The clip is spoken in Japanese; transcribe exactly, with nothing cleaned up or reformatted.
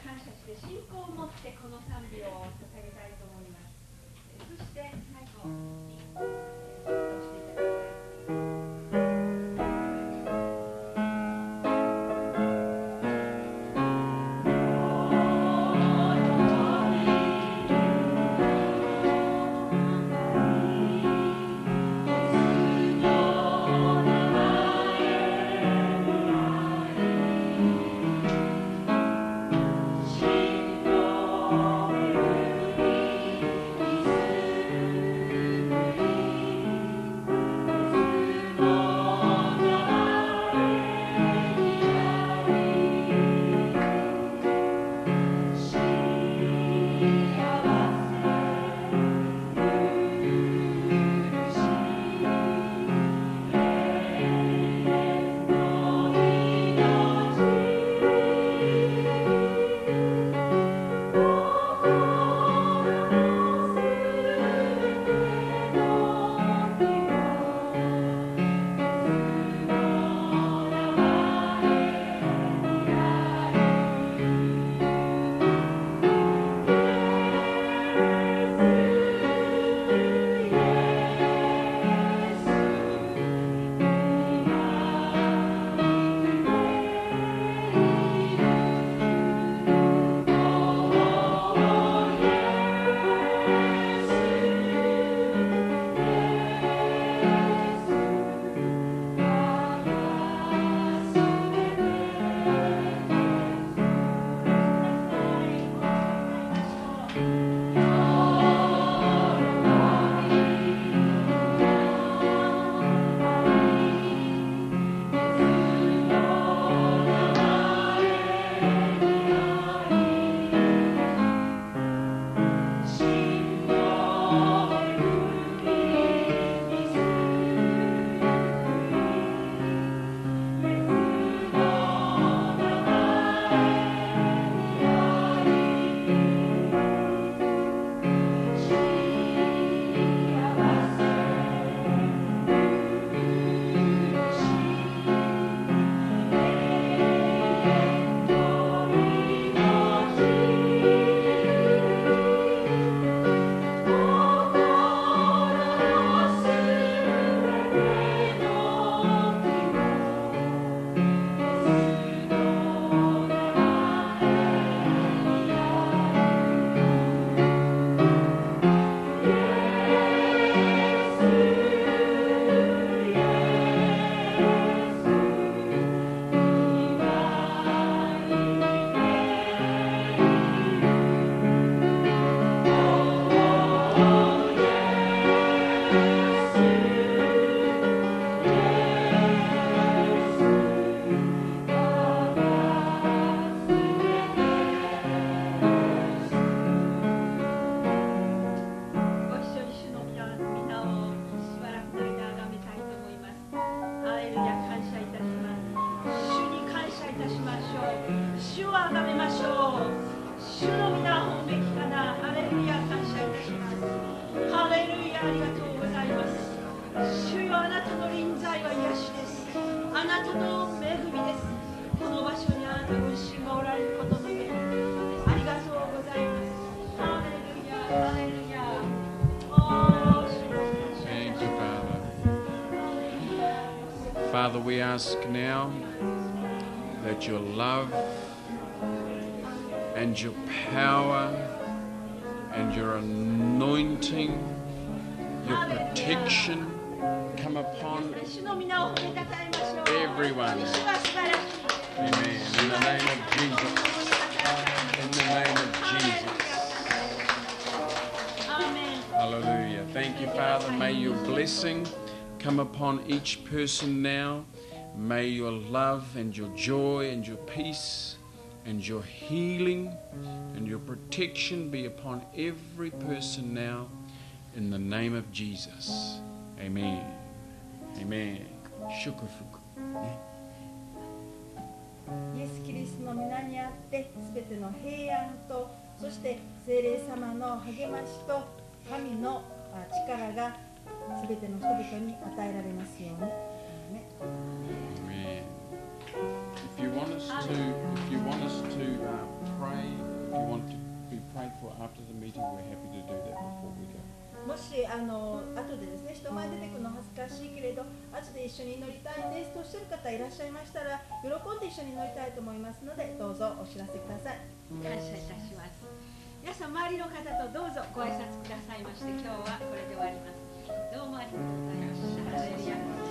感謝して信仰を持ってこの賛美を捧げたいと思います。そして最後に演奏していただきたい。 Father, we ask now that your love and your power and your anointing, your protection come upon everyone. Amen. In the name of Jesus. In the name of Jesus. Hallelujah. Thank you, Father. May your blessing come upon each person now. May your love and your joy and your peace and your healing and your protection be upon every person now in the name of Jesus. Amen. Amen. Shukufuku. イエス・キリストの皆にあってすべての平安とそして聖霊様の励ましと神の力がすべての人々に与えられますように。 Amen. If you want us to, if you want us to uh, pray あの後でですね、人前出てくるの恥ずかしいけれど、後で一緒に祈りたいんですとおっしゃる方いらっしゃいましたら、喜んで一緒に祈りたいと思いますので、どうぞお知らせください。 感謝いたします。皆さん、周りの方とどうぞご挨拶くださいまして、今日はこれで終わります。どうもありがとうございました。ハレルヤ。